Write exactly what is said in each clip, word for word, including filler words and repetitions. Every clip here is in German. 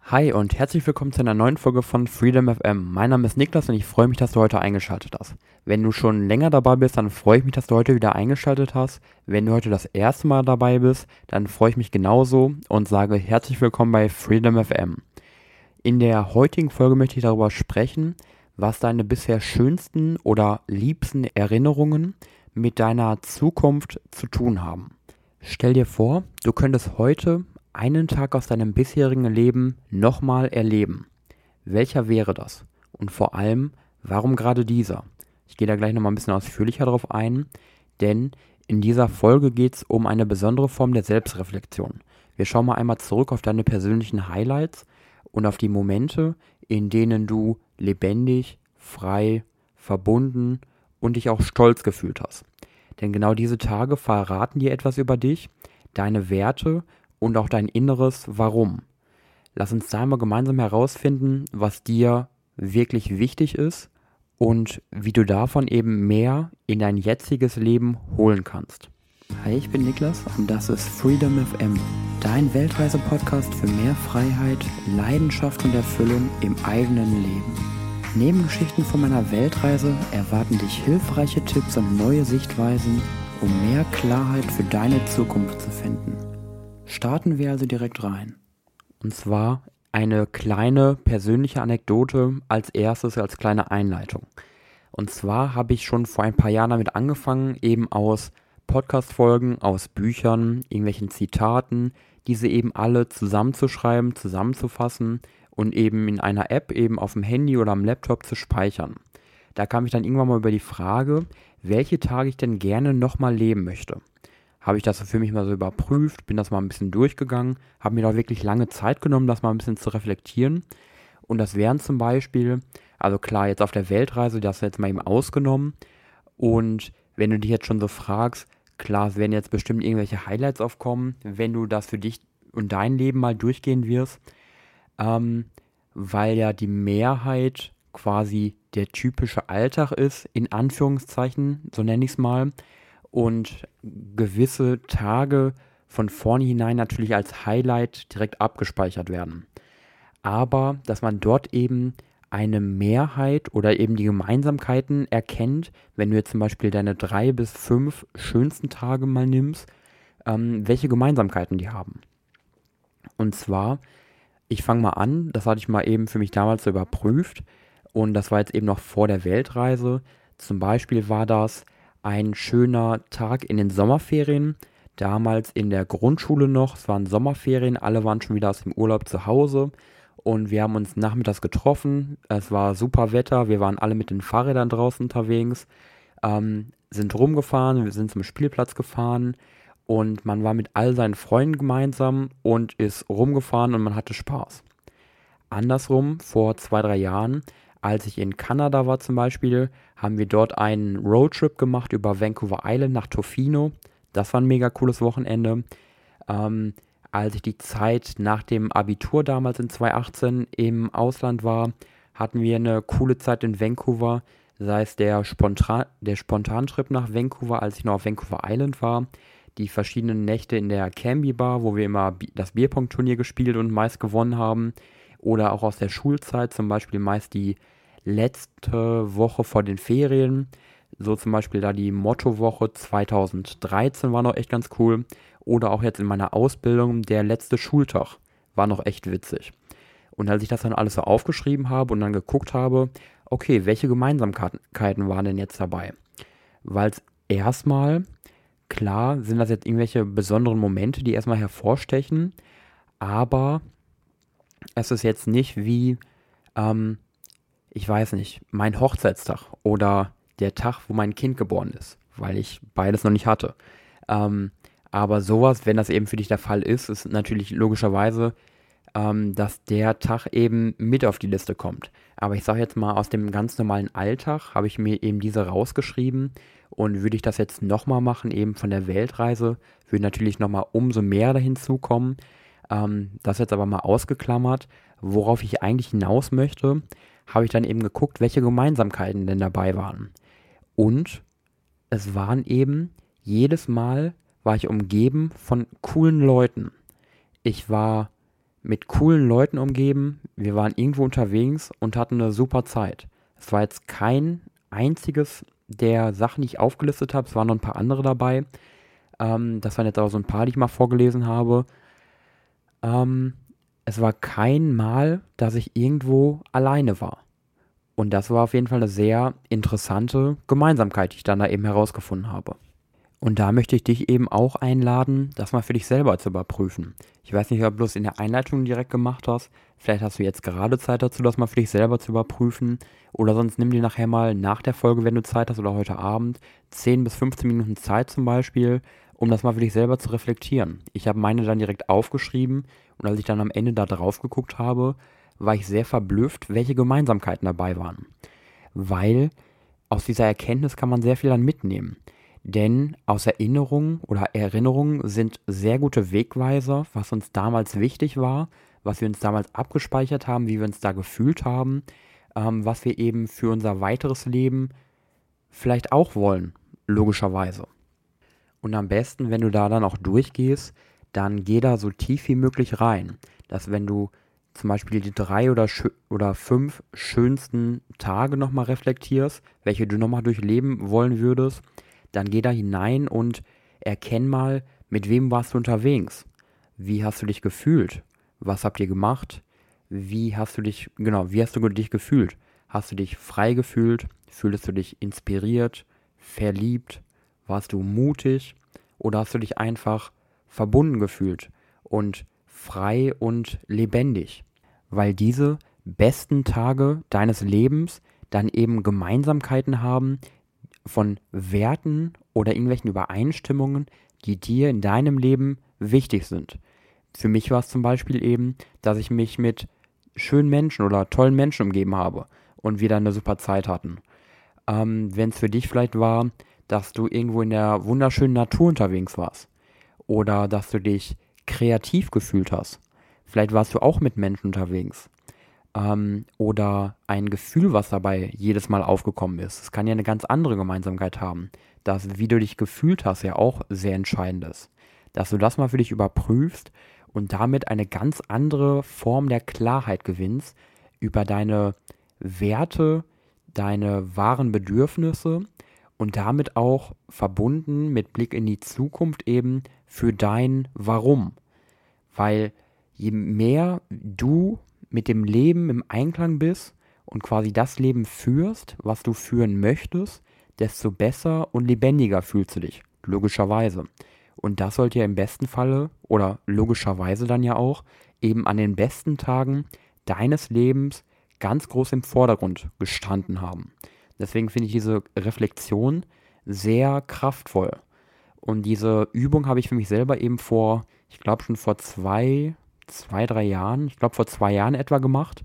Hi und herzlich willkommen zu einer neuen Folge von Freedom F M. Mein Name ist Niklas und ich freue mich, dass du heute eingeschaltet hast. Wenn du schon länger dabei bist, dann freue ich mich, dass du heute wieder eingeschaltet hast. Wenn du heute das erste Mal dabei bist, dann freue ich mich genauso und sage herzlich willkommen bei Freedom F M. In der heutigen Folge möchte ich darüber sprechen, was deine bisher schönsten oder liebsten Erinnerungen mit deiner Zukunft zu tun haben. Stell dir vor, du könntest heute einen Tag aus deinem bisherigen Leben nochmal erleben. Welcher wäre das? Und vor allem, warum gerade dieser? Ich gehe da gleich nochmal ein bisschen ausführlicher drauf ein, denn in dieser Folge geht es um eine besondere Form der Selbstreflexion. Wir schauen mal einmal zurück auf deine persönlichen Highlights und auf die Momente, in denen du lebendig, frei, verbunden und dich auch stolz gefühlt hast. Denn genau diese Tage verraten dir etwas über dich, deine Werte und auch dein inneres Warum. Lass uns da einmal gemeinsam herausfinden, was dir wirklich wichtig ist und wie du davon eben mehr in dein jetziges Leben holen kannst. Hi, ich bin Niklas und das ist Freedom F M, dein Weltreise-Podcast für mehr Freiheit, Leidenschaft und Erfüllung im eigenen Leben. Neben Geschichten von meiner Weltreise erwarten dich hilfreiche Tipps und neue Sichtweisen, um mehr Klarheit für deine Zukunft zu finden. Starten wir also direkt rein. Und zwar eine kleine persönliche Anekdote als erstes, als kleine Einleitung. Und zwar habe ich schon vor ein paar Jahren damit angefangen, eben aus Podcast-Folgen, aus Büchern, irgendwelchen Zitaten, diese eben alle zusammenzuschreiben, zusammenzufassen und eben in einer App eben auf dem Handy oder am Laptop zu speichern. Da kam ich dann irgendwann mal über die Frage, welche Tage ich denn gerne nochmal leben möchte. Habe ich das für mich mal so überprüft, bin das mal ein bisschen durchgegangen, habe mir da wirklich lange Zeit genommen, das mal ein bisschen zu reflektieren. Und das wären zum Beispiel, also klar, jetzt auf der Weltreise, das jetzt mal eben ausgenommen. Und wenn du dich jetzt schon so fragst, klar, es werden jetzt bestimmt irgendwelche Highlights aufkommen, wenn du das für dich und dein Leben mal durchgehen wirst, ähm, weil ja die Mehrheit quasi der typische Alltag ist, in Anführungszeichen, so nenne ich es mal, und gewisse Tage von vornherein natürlich als Highlight direkt abgespeichert werden. Aber dass man dort eben eine Mehrheit oder eben die Gemeinsamkeiten erkennt, wenn du jetzt zum Beispiel deine drei bis fünf schönsten Tage mal nimmst, ähm, welche Gemeinsamkeiten die haben. Und zwar, ich fange mal an, das hatte ich mal eben für mich damals so überprüft und das war jetzt eben noch vor der Weltreise. Zum Beispiel war das ein schöner Tag in den Sommerferien, damals in der Grundschule noch, es waren Sommerferien, alle waren schon wieder aus dem Urlaub zu Hause und wir haben uns nachmittags getroffen, es war super Wetter, wir waren alle mit den Fahrrädern draußen unterwegs, ähm, sind rumgefahren, wir sind zum Spielplatz gefahren und man war mit all seinen Freunden gemeinsam und ist rumgefahren und man hatte Spaß. Andersrum, vor zwei, drei Jahren, als ich in Kanada war zum Beispiel, haben wir dort einen Roadtrip gemacht über Vancouver Island nach Tofino. Das war ein mega cooles Wochenende. Ähm, als ich die Zeit nach dem Abitur damals in zwanzig achtzehn im Ausland war, hatten wir eine coole Zeit in Vancouver. Sei es der, Spontan der Spontantrip nach Vancouver, als ich noch auf Vancouver Island war. Die verschiedenen Nächte in der Cambie Bar, wo wir immer das Bierpong-Turnier gespielt und meist gewonnen haben. Oder auch aus der Schulzeit, zum Beispiel meist die letzte Woche vor den Ferien. So zum Beispiel da die Mottowoche zweitausenddreizehn war noch echt ganz cool. Oder auch jetzt in meiner Ausbildung der letzte Schultag war noch echt witzig. Und als ich das dann alles so aufgeschrieben habe und dann geguckt habe, okay, welche Gemeinsamkeiten waren denn jetzt dabei? Weil es erstmal, klar, sind das jetzt irgendwelche besonderen Momente, die erstmal hervorstechen, aber es ist jetzt nicht wie, ähm, ich weiß nicht, mein Hochzeitstag oder der Tag, wo mein Kind geboren ist, weil ich beides noch nicht hatte. Ähm, aber sowas, wenn das eben für dich der Fall ist, ist natürlich logischerweise, ähm, dass der Tag eben mit auf die Liste kommt. Aber ich sage jetzt mal, aus dem ganz normalen Alltag habe ich mir eben diese rausgeschrieben und würde ich das jetzt nochmal machen, eben von der Weltreise, würde natürlich nochmal umso mehr dahin zukommen. Ähm, das jetzt aber mal ausgeklammert, worauf ich eigentlich hinaus möchte, habe ich dann eben geguckt, welche Gemeinsamkeiten denn dabei waren. Und es waren eben, jedes Mal war ich umgeben von coolen Leuten. Ich war mit coolen Leuten umgeben. Wir waren irgendwo unterwegs und hatten eine super Zeit. Es war jetzt kein einziges der Sachen, die ich aufgelistet habe. Es waren noch ein paar andere dabei. Ähm, das waren jetzt auch so ein paar, die ich mal vorgelesen habe. Ähm, es war kein Mal, dass ich irgendwo alleine war. Und das war auf jeden Fall eine sehr interessante Gemeinsamkeit, die ich dann da eben herausgefunden habe. Und da möchte ich dich eben auch einladen, das mal für dich selber zu überprüfen. Ich weiß nicht, ob du es in der Einleitung direkt gemacht hast. Vielleicht hast du jetzt gerade Zeit dazu, das mal für dich selber zu überprüfen. Oder sonst nimm dir nachher mal nach der Folge, wenn du Zeit hast, oder heute Abend, zehn bis fünfzehn Minuten Zeit zum Beispiel, um das mal für dich selber zu reflektieren. Ich habe meine dann direkt aufgeschrieben und als ich dann am Ende da drauf geguckt habe, war ich sehr verblüfft, welche Gemeinsamkeiten dabei waren. Weil aus dieser Erkenntnis kann man sehr viel dann mitnehmen. Denn aus Erinnerungen oder Erinnerungen sind sehr gute Wegweiser, was uns damals wichtig war, was wir uns damals abgespeichert haben, wie wir uns da gefühlt haben, ähm, was wir eben für unser weiteres Leben vielleicht auch wollen, logischerweise. Und am besten, wenn du da dann auch durchgehst, dann geh da so tief wie möglich rein. Dass wenn du zum Beispiel die drei oder, schö- oder fünf schönsten Tage nochmal reflektierst, welche du nochmal durchleben wollen würdest, dann geh da hinein und erkenn mal, mit wem warst du unterwegs? Wie hast du dich gefühlt? Was habt ihr gemacht? Wie hast du dich, genau, wie hast du dich gefühlt? Hast du dich frei gefühlt? Fühlst du dich inspiriert, verliebt? Warst du mutig? Oder hast du dich einfach verbunden gefühlt und frei und lebendig? Weil diese besten Tage deines Lebens dann eben Gemeinsamkeiten haben, von Werten oder irgendwelchen Übereinstimmungen, die dir in deinem Leben wichtig sind. Für mich war es zum Beispiel eben, dass ich mich mit schönen Menschen oder tollen Menschen umgeben habe und wir dann eine super Zeit hatten. Ähm, Wenn es für dich vielleicht war, dass du irgendwo in der wunderschönen Natur unterwegs warst oder dass du dich kreativ gefühlt hast. Vielleicht warst du auch mit Menschen unterwegs ähm, oder ein Gefühl, was dabei jedes Mal aufgekommen ist. Es kann ja eine ganz andere Gemeinsamkeit haben. Das, wie du dich gefühlt hast, ja auch sehr entscheidend ist. Dass du das mal für dich überprüfst und damit eine ganz andere Form der Klarheit gewinnst über deine Werte, deine wahren Bedürfnisse und damit auch verbunden mit Blick in die Zukunft eben für dein Warum. Weil je mehr du mit dem Leben im Einklang bist und quasi das Leben führst, was du führen möchtest, desto besser und lebendiger fühlst du dich, logischerweise. Und das sollte ja im besten Falle oder logischerweise dann ja auch eben an den besten Tagen deines Lebens ganz groß im Vordergrund gestanden haben. Deswegen finde ich diese Reflexion sehr kraftvoll. Und diese Übung habe ich für mich selber eben vor, ich glaube schon vor zwei, zwei, drei Jahren, ich glaube vor zwei Jahren etwa gemacht.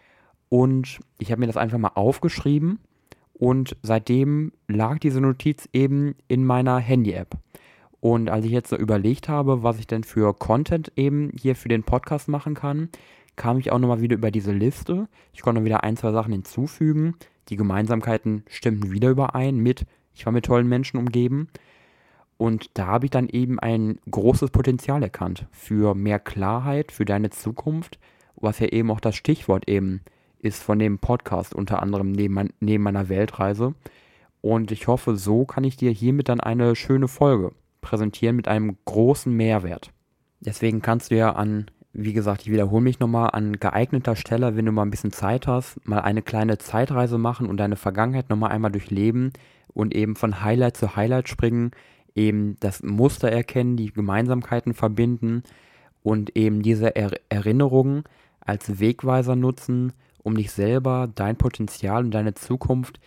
Und ich habe mir das einfach mal aufgeschrieben und seitdem lag diese Notiz eben in meiner Handy-App. Und als ich jetzt so überlegt habe, was ich denn für Content eben hier für den Podcast machen kann, kam ich auch nochmal wieder über diese Liste. Ich konnte wieder ein, zwei Sachen hinzufügen. Die Gemeinsamkeiten stimmten wieder überein mit, ich war mit tollen Menschen umgeben. Und da habe ich dann eben ein großes Potenzial erkannt für mehr Klarheit, für deine Zukunft, was ja eben auch das Stichwort eben ist von dem Podcast, unter anderem neben, mein, neben meiner Weltreise. Und ich hoffe, so kann ich dir hiermit dann eine schöne Folge präsentieren mit einem großen Mehrwert. Deswegen kannst du ja an, wie gesagt, ich wiederhole mich nochmal, an geeigneter Stelle, wenn du mal ein bisschen Zeit hast, mal eine kleine Zeitreise machen und deine Vergangenheit nochmal einmal durchleben und eben von Highlight zu Highlight springen, eben das Muster erkennen, die Gemeinsamkeiten verbinden und eben diese er Erinnerungen als Wegweiser nutzen, um dich selber, dein Potenzial und deine Zukunft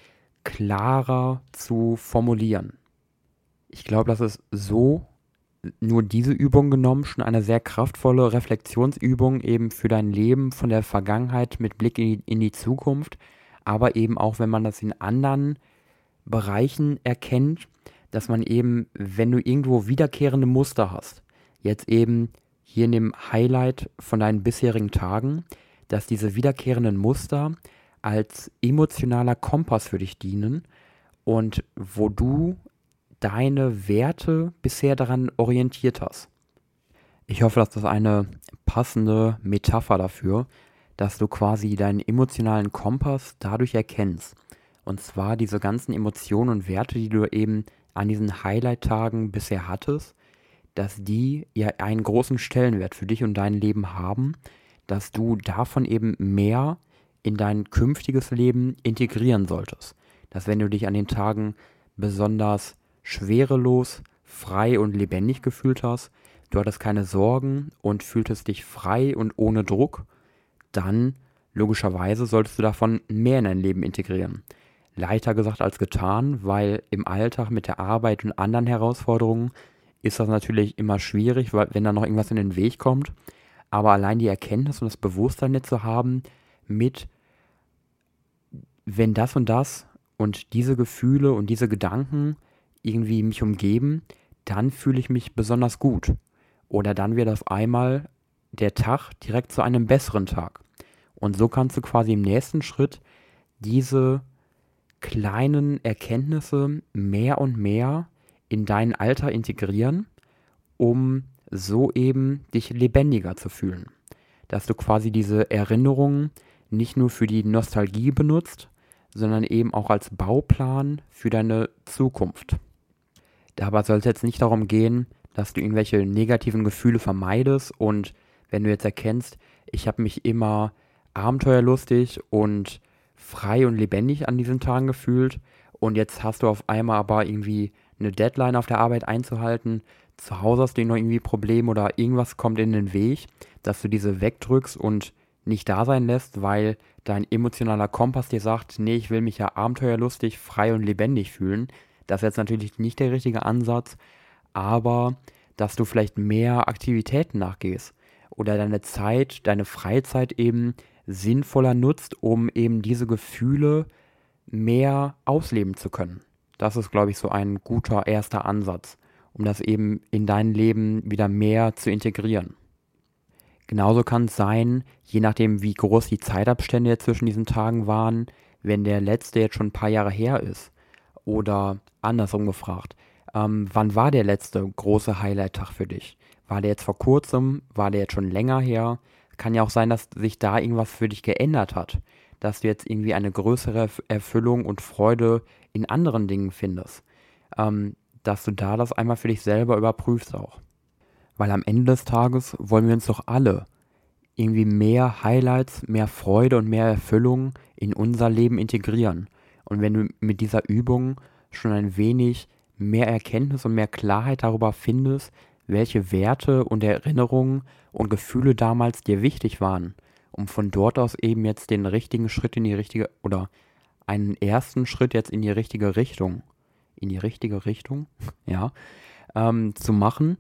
klarer zu formulieren. Ich glaube, das ist so, nur diese Übung genommen, schon eine sehr kraftvolle Reflexionsübung eben für dein Leben von der Vergangenheit mit Blick in die, in die Zukunft, aber eben auch, wenn man das in anderen Bereichen erkennt, dass man eben, wenn du irgendwo wiederkehrende Muster hast, jetzt eben hier in dem Highlight von deinen bisherigen Tagen, dass diese wiederkehrenden Muster als emotionaler Kompass für dich dienen und wo du deine Werte bisher daran orientiert hast. Ich hoffe, dass das eine passende Metapher dafür, dass du quasi deinen emotionalen Kompass dadurch erkennst. Und zwar diese ganzen Emotionen und Werte, die du eben an diesen Highlight-Tagen bisher hattest, dass die ja einen großen Stellenwert für dich und dein Leben haben, dass du davon eben mehr in dein künftiges Leben integrieren solltest. Dass wenn du dich an den Tagen besonders schwerelos, frei und lebendig gefühlt hast, du hattest keine Sorgen und fühltest dich frei und ohne Druck, dann logischerweise solltest du davon mehr in dein Leben integrieren. Leichter gesagt als getan, weil im Alltag mit der Arbeit und anderen Herausforderungen ist das natürlich immer schwierig, weil wenn da noch irgendwas in den Weg kommt. Aber allein die Erkenntnis und das Bewusstsein nicht zu haben mit, wenn das und das und diese Gefühle und diese Gedanken irgendwie mich umgeben, dann fühle ich mich besonders gut. Oder dann wird auf einmal der Tag direkt zu einem besseren Tag. Und so kannst du quasi im nächsten Schritt diese kleinen Erkenntnisse mehr und mehr in deinen Alltag integrieren, um so eben dich lebendiger zu fühlen. Dass du quasi diese Erinnerungen nicht nur für die Nostalgie benutzt, sondern eben auch als Bauplan für deine Zukunft. Dabei soll es jetzt nicht darum gehen, dass du irgendwelche negativen Gefühle vermeidest und wenn du jetzt erkennst, ich habe mich immer abenteuerlustig und frei und lebendig an diesen Tagen gefühlt und jetzt hast du auf einmal aber irgendwie eine Deadline auf der Arbeit einzuhalten, zu Hause hast du noch irgendwie Probleme oder irgendwas kommt in den Weg, dass du diese wegdrückst und nicht da sein lässt, weil dein emotionaler Kompass dir sagt, nee, ich will mich ja abenteuerlustig, frei und lebendig fühlen. Das ist jetzt natürlich nicht der richtige Ansatz, aber dass du vielleicht mehr Aktivitäten nachgehst oder deine Zeit, deine Freizeit eben sinnvoller nutzt, um eben diese Gefühle mehr ausleben zu können. Das ist, glaube ich, so ein guter erster Ansatz, um das eben in dein Leben wieder mehr zu integrieren. Genauso kann es sein, je nachdem, wie groß die Zeitabstände jetzt zwischen diesen Tagen waren, wenn der letzte jetzt schon ein paar Jahre her ist. Oder andersrum gefragt, ähm, wann war der letzte große Highlight-Tag für dich? War der jetzt vor kurzem? War der jetzt schon länger her? Kann ja auch sein, dass sich da irgendwas für dich geändert hat. Dass du jetzt irgendwie eine größere Erfüllung und Freude in anderen Dingen findest. Ähm, dass du da das einmal für dich selber überprüfst auch. Weil am Ende des Tages wollen wir uns doch alle irgendwie mehr Highlights, mehr Freude und mehr Erfüllung in unser Leben integrieren. Und wenn du mit dieser Übung schon ein wenig mehr Erkenntnis und mehr Klarheit darüber findest, welche Werte und Erinnerungen und Gefühle damals dir wichtig waren, um von dort aus eben jetzt den richtigen Schritt in die richtige oder einen ersten Schritt jetzt in die richtige Richtung, in die richtige Richtung, ja, ähm, zu machen,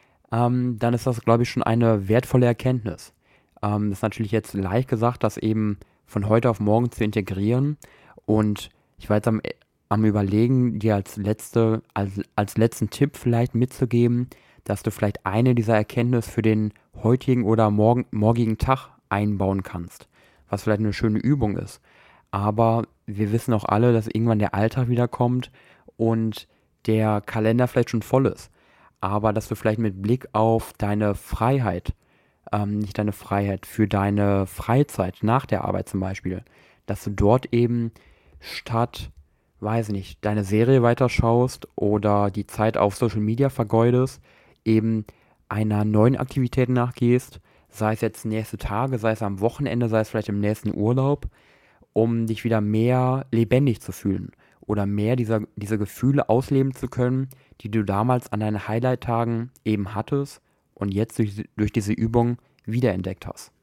ähm, dann ist das, glaube ich, schon eine wertvolle Erkenntnis. Ähm, das ist natürlich jetzt leicht gesagt, das eben von heute auf morgen zu integrieren. Und ich war jetzt am, am Überlegen, dir als, letzte, als, als letzten Tipp vielleicht mitzugeben, dass du vielleicht eine dieser Erkenntnisse für den heutigen oder morgen, morgigen Tag einbauen kannst. Was vielleicht eine schöne Übung ist. Aber wir wissen auch alle, dass irgendwann der Alltag wiederkommt und der Kalender vielleicht schon voll ist. Aber dass du vielleicht mit Blick auf deine Freiheit, ähm, nicht deine Freiheit, für deine Freizeit nach der Arbeit zum Beispiel, dass du dort eben statt, weiß nicht, deine Serie weiterschaust oder die Zeit auf Social Media vergeudest, eben einer neuen Aktivität nachgehst, sei es jetzt nächste Tage, sei es am Wochenende, sei es vielleicht im nächsten Urlaub, um dich wieder mehr lebendig zu fühlen oder mehr dieser, diese Gefühle ausleben zu können, die du damals an deinen Highlight-Tagen eben hattest und jetzt durch, durch diese Übung wiederentdeckt hast.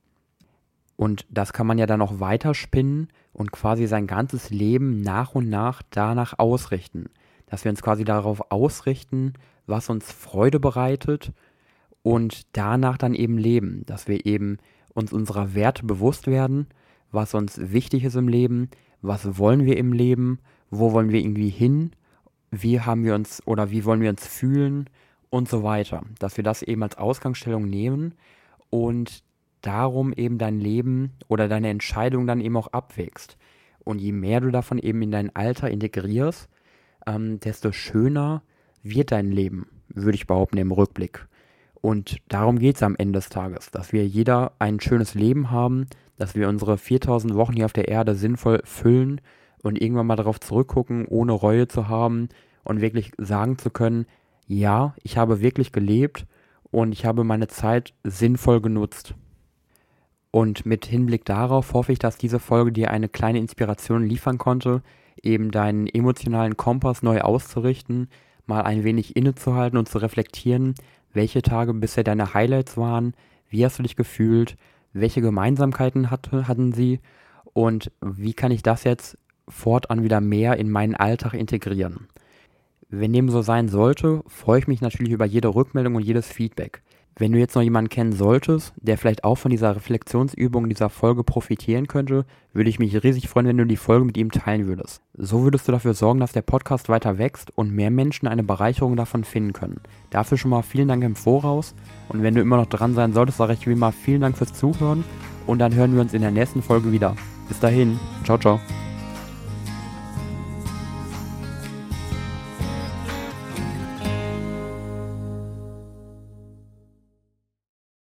Und das kann man ja dann auch weiterspinnen und quasi sein ganzes Leben nach und nach danach ausrichten. Dass wir uns quasi darauf ausrichten, was uns Freude bereitet und danach dann eben leben. Dass wir eben uns unserer Werte bewusst werden, was uns wichtig ist im Leben, was wollen wir im Leben, wo wollen wir irgendwie hin, wie haben wir uns oder wie wollen wir uns fühlen und so weiter. Dass wir das eben als Ausgangsstellung nehmen und darum eben dein Leben oder deine Entscheidung dann eben auch abwägst. Und je mehr du davon eben in dein Alter integrierst, ähm, desto schöner wird dein Leben, würde ich behaupten, im Rückblick. Und darum geht es am Ende des Tages, dass wir jeder ein schönes Leben haben, dass wir unsere viertausend Wochen hier auf der Erde sinnvoll füllen und irgendwann mal darauf zurückgucken, ohne Reue zu haben und wirklich sagen zu können, ja, ich habe wirklich gelebt und ich habe meine Zeit sinnvoll genutzt. Und mit Hinblick darauf hoffe ich, dass diese Folge dir eine kleine Inspiration liefern konnte, eben deinen emotionalen Kompass neu auszurichten, mal ein wenig innezuhalten und zu reflektieren, welche Tage bisher deine Highlights waren, wie hast du dich gefühlt, welche Gemeinsamkeiten hatte, hatten sie und wie kann ich das jetzt fortan wieder mehr in meinen Alltag integrieren. Wenn dem so sein sollte, freue ich mich natürlich über jede Rückmeldung und jedes Feedback. Wenn du jetzt noch jemanden kennen solltest, der vielleicht auch von dieser Reflexionsübung dieser Folge profitieren könnte, würde ich mich riesig freuen, wenn du die Folge mit ihm teilen würdest. So würdest du dafür sorgen, dass der Podcast weiter wächst und mehr Menschen eine Bereicherung davon finden können. Dafür schon mal vielen Dank im Voraus und wenn du immer noch dran sein solltest, sage ich wie immer vielen Dank fürs Zuhören und dann hören wir uns in der nächsten Folge wieder. Bis dahin, ciao, ciao.